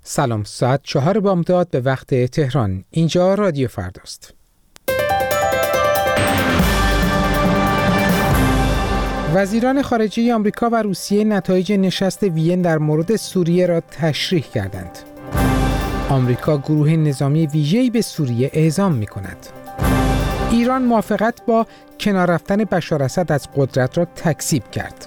سلام، ساعت 4 بامداد به وقت تهران. اینجا رادیو فرداست. وزیران خارجه آمریکا و روسیه نتایج نشست وین در مورد سوریه را تشریح کردند. آمریکا گروه نظامی ویژه‌ای به سوریه اعزام می‌کند. ایران موافقت با کنار رفتن بشار اسد از قدرت را تکذیب کرد.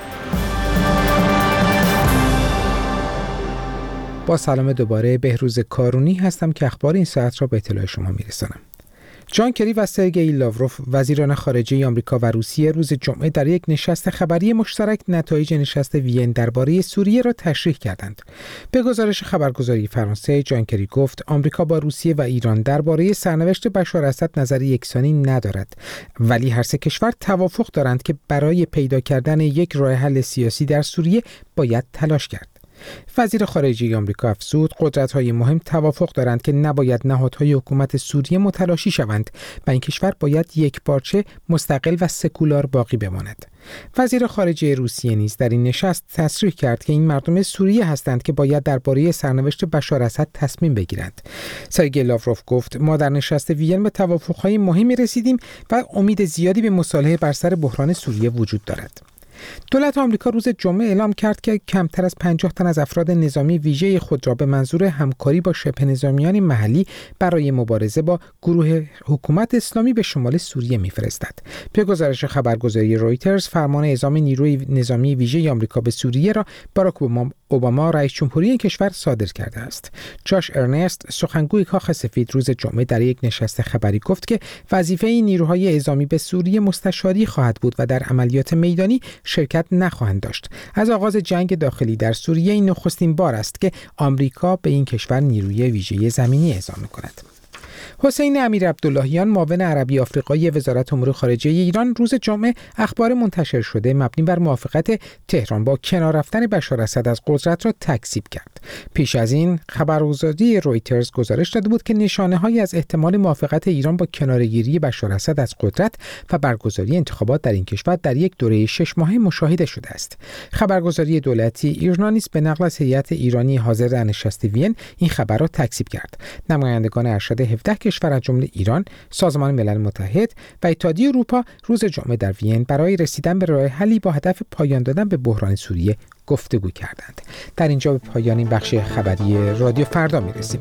با سلام دوباره، بهروز کارونی هستم که اخبار این ساعت را به اطلاع شما میرسانم. جان کری و سرگئی لاوروف وزیران خارجه آمریکا و روسیه روز جمعه در یک نشست خبری مشترک نتایج نشست وین درباره سوریه را تشریح کردند. به گزارش خبرگزاری فرانسه، جان کری گفت آمریکا با روسیه و ایران درباره سرنوشت بشار اسد نظر یکسانی ندارد، ولی هر سه کشور توافق دارند که برای پیدا کردن یک راه حل سیاسی در سوریه باید تلاش کرد. وزیر خارجه آمریکا افزود قدرت‌های مهم توافق دارند که نباید نهادهای حکومت سوریه متلاشی شوند و این کشور باید یکپارچه، مستقل و سکولار باقی بماند. وزیر خارجه روسیه نیز در این نشست تصریح کرد که این مردم سوریه هستند که باید درباره سرنوشت بشار اسد تصمیم بگیرند. سرگئی لاوروف گفت ما در نشست وین به توافق‌های مهمی رسیدیم و امید زیادی به مصالحه بر سر بحران سوریه وجود دارد. دولت آمریکا روز جمعه اعلام کرد که کمتر از 50 تن از افراد نظامی ویژه خود را به منظور همکاری با شبه نظامیان محلی برای مبارزه با گروه حکومت اسلامی به شمال سوریه می‌فرستد. به گزارش خبرگزاری رویترز، فرمان اعزام نیروی نظامی ویژه آمریکا به سوریه را باراک اوباما رئیس جمهوری این کشور صادر کرده است. جاش ارنست، سخنگوی کاخ سفید، روز جمعه در یک نشست خبری گفت که وظیفه این نیروهای اعزامی به سوریه مستشاری خواهد بود و در عملیات میدانی شرکت نخواهند داشت. از آغاز جنگ داخلی در سوریه این نخستین بار است که آمریکا به این کشور نیروی ویژه زمینی اعزام می‌کند. حسین امیرعبداللهیان، معاون عربی آفریقایی وزارت امور خارجه ایران، روز جمعه اخبار منتشر شده مبنی بر موافقت تهران با کنار رفتن بشار اسد از قدرت را تکذیب کرد. پیش از این خبرگزاری رویترز گزارش داده بود که نشانه‌هایی از احتمال موافقت ایران با کناره‌گیری بشار اسد از قدرت و برگزاری انتخابات در این کشور در یک دوره 6 ماهه مشاهده شده است. خبرگزاری دولتی ایرنا نیز به نقل از هیئت ایرانی حاضر در نشست وین این خبر را تکذیب کرد. نمایندگان ارشد 17 کشور از جمله ایران، سازمان ملل متحد و اتحادیه اروپا روز جمعه در وین برای رسیدن به راه حلی با هدف پایان دادن به بحران سوریه گفتگو کردند. در اینجا به پایان این بخش خبری رادیو فردا می‌رسیم.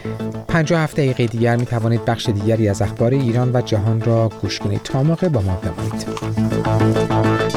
57 دقیقه دیگر می‌توانید بخش دیگری از اخبار ایران و جهان را گوش کنید. تا موقع با ما بمانید.